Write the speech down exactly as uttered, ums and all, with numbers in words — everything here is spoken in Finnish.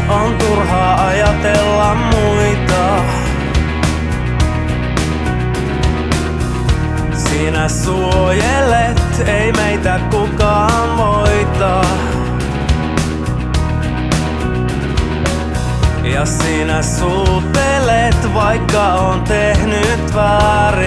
on turhaa ajatella muita. Sinä suojelet, ei meitä kukaan voita. Ja sinä suutelet, vaikka on tehnyt väärin.